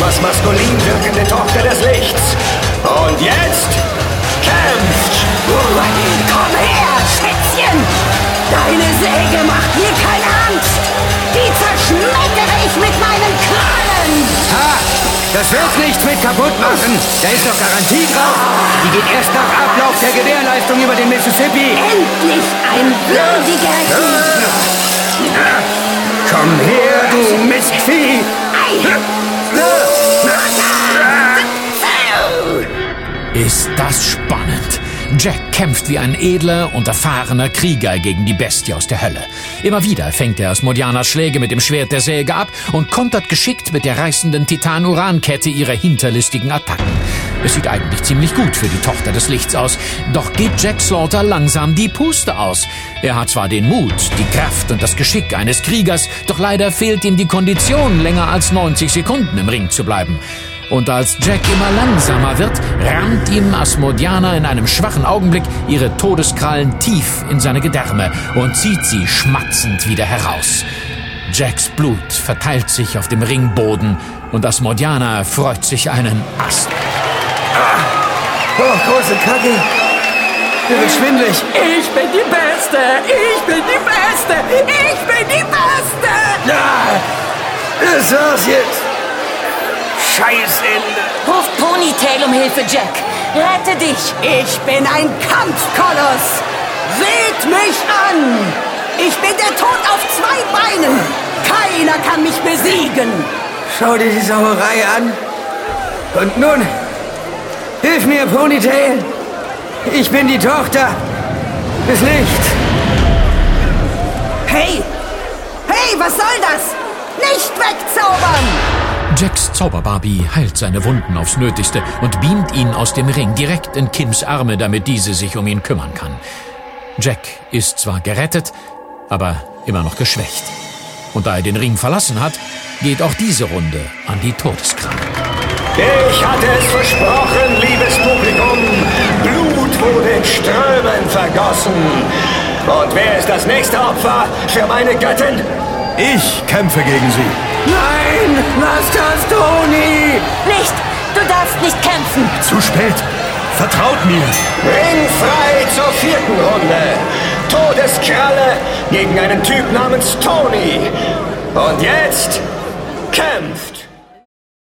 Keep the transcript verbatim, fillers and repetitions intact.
etwas maskulin wirkende Tochter des Lichts. Und jetzt kämpft! Komm her, Schätzchen! Deine Säge macht mir keine Angst! Die zerschmettere ich mit meinen Krallen! Ha! Das wird nichts mit kaputt machen! Da ist doch Garantie drauf! Die geht erst nach Ablauf der Gewährleistung über den Mississippi! Endlich ein würdiger Krieger! Komm her, du Mistvieh! Ist das spannend! Jack kämpft wie ein edler und erfahrener Krieger gegen die Bestie aus der Hölle. Immer wieder fängt er Asmodianas Schläge mit dem Schwert der Säge ab und kontert geschickt mit der reißenden Titan-Uran-Kette ihre hinterlistigen Attacken. Es sieht eigentlich ziemlich gut für die Tochter des Lichts aus, doch geht Jack Slaughter langsam die Puste aus. Er hat zwar den Mut, die Kraft und das Geschick eines Kriegers, doch leider fehlt ihm die Kondition, länger als neunzig Sekunden im Ring zu bleiben. Und als Jack immer langsamer wird, rammt ihm Asmodiana in einem schwachen Augenblick ihre Todeskrallen tief in seine Gedärme und zieht sie schmatzend wieder heraus. Jacks Blut verteilt sich auf dem Ringboden und Asmodiana freut sich einen Ast. Ah. Oh, große Kacke! Mir wird schwindelig! Ich bin die Beste! Ich bin die Beste! Ich bin die Beste! Ja, das war's jetzt! Scheißende! Ruf Ponytail um Hilfe, Jack! Rette dich! Ich bin ein Kampfkoloss! Seht mich an! Ich bin der Tod auf zwei Beinen! Keiner kann mich besiegen! Schau dir die Sauerei an! Und nun, hilf mir, Ponytail! Ich bin die Tochter des Lichts! Hey! Hey, was soll das? Nicht wegzaubern! Jacks Zauberbarbie heilt seine Wunden aufs Nötigste und beamt ihn aus dem Ring direkt in Kims Arme, damit diese sich um ihn kümmern kann. Jack ist zwar gerettet, aber immer noch geschwächt. Und da er den Ring verlassen hat, geht auch diese Runde an die Todeskralle. Ich hatte es versprochen, liebes Publikum. Blut wurde in Strömen vergossen. Und wer ist das nächste Opfer für meine Göttin? Ich kämpfe gegen sie. Nein, lass das, Toni! Nicht! Du darfst nicht kämpfen! Zu spät. Vertraut mir. Ringfrei zur vierten Runde. Todeskralle gegen einen Typ namens Tony. Und jetzt kämpft!